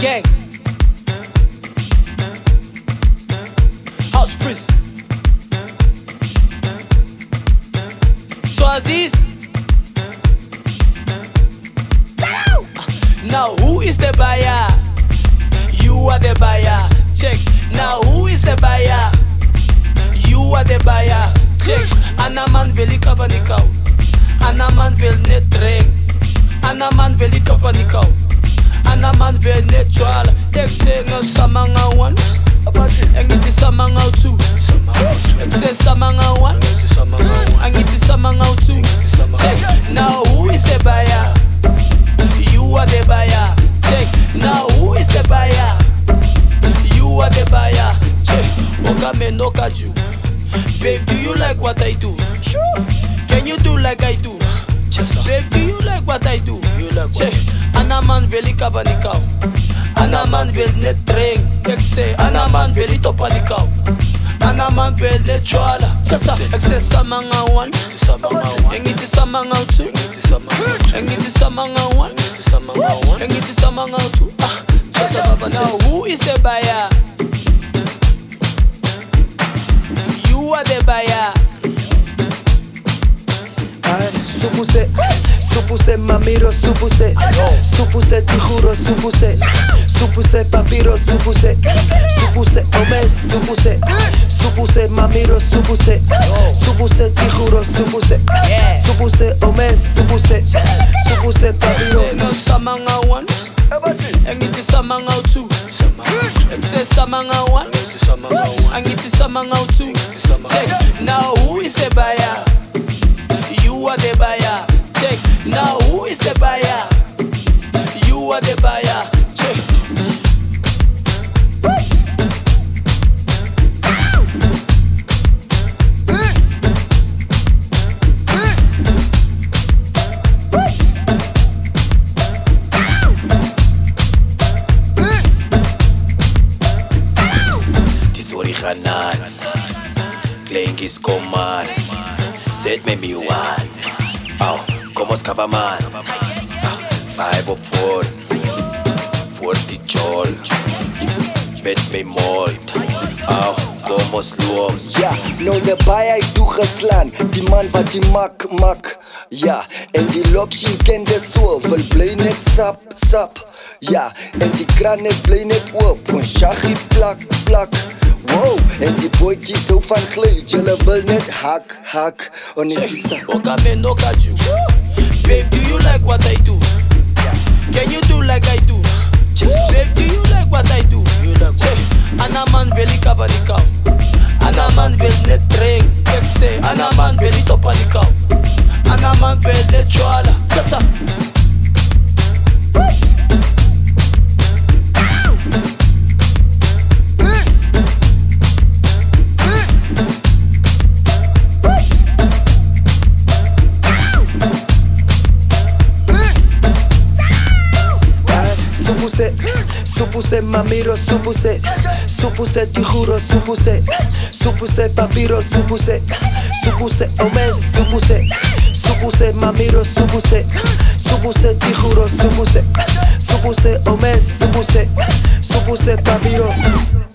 Gang. House Prince. Swazis. Now who is the buyer? You are the buyer. Check. Now who is the buyer? You are the buyer. Check. Anaman veli kabanikau. Anaman vel net drink. Anaman veli kabanikau. Anaman vel net twala. Tek se no samanga one. Engiti samanga two. Ek se samanga one. Engiti samanga two. Check. Now who is the buyer? You are the buyer. Check. Now who is the buyer? You are the buyer. Check. Okame no kaju. Babe, do you like what I do? Sure. Can you do like I do? Babe, do you like what I do? You like check. Anaman veli kabanikau. Anaman vel net drink. Ek say anaman veli topanikau. Anaman vel net twala. Sasa, ek say samanga one. Engiti samanga two. Engiti samanga one. Engiti samanga two. Now who is the buyer? You are the buyer. Supuse mamiro, supuse tijuro, supuse papiro, supuse omes, supuse mamiro, supuse tijuro, supuse omes, supuse papiro. No samanga one, engiti samanga two. Say samanga one, engiti samanga two. Check. Now who is the buyer? You are the buyer. Check. Now who is the buyer? You are the buyer. Check. Tisori Hanan, Klengis Koman, Set me mi one. Como Scavaman, 5 op 4, 40 chol, met me mold. Como sloom. Ja, nou de buyer ik doe geslaan. Die man wat die mak. Ja, en die lokshin ken de zo. Wil blij net sap. Ja, en die kraan net blij net op. Een shaggy plak. Wow, en die boytje zo van glij. Jullie wil net hak. Okame no kaju. Babe, do you like what I do? Can you do like I do? Babe, do you like what I do? Check. Anaman veli kabanikau. Anaman vel net drink. Ek say anaman veli topanikau. Anaman vel net twala. Sasa. Supuse mamiro, supuse tijuro, supuse papiro, supuse omes, supuse mamiro, supuse tijuro, supuse omes, supuse papiro.